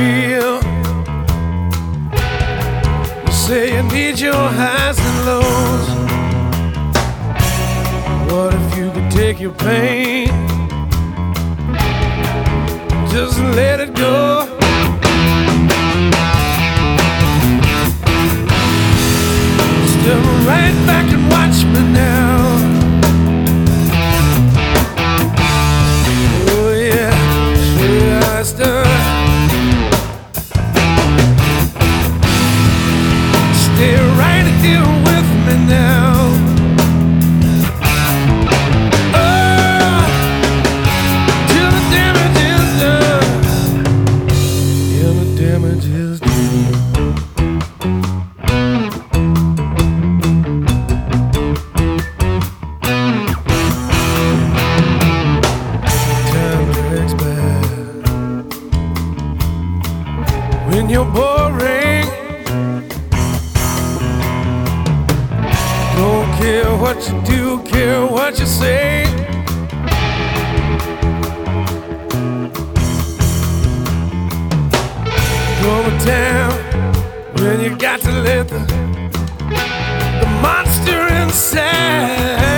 real. You say you need your highs and lows. What if you could take your pain, just let it go? Step right back and watch me now. Oh yeah, sure I stood. Stay right here with me now. Oh, till the damage is done. Till the damage is done. When you're boring, don't care what you do, care what you say. Go to town when you got to let the monster inside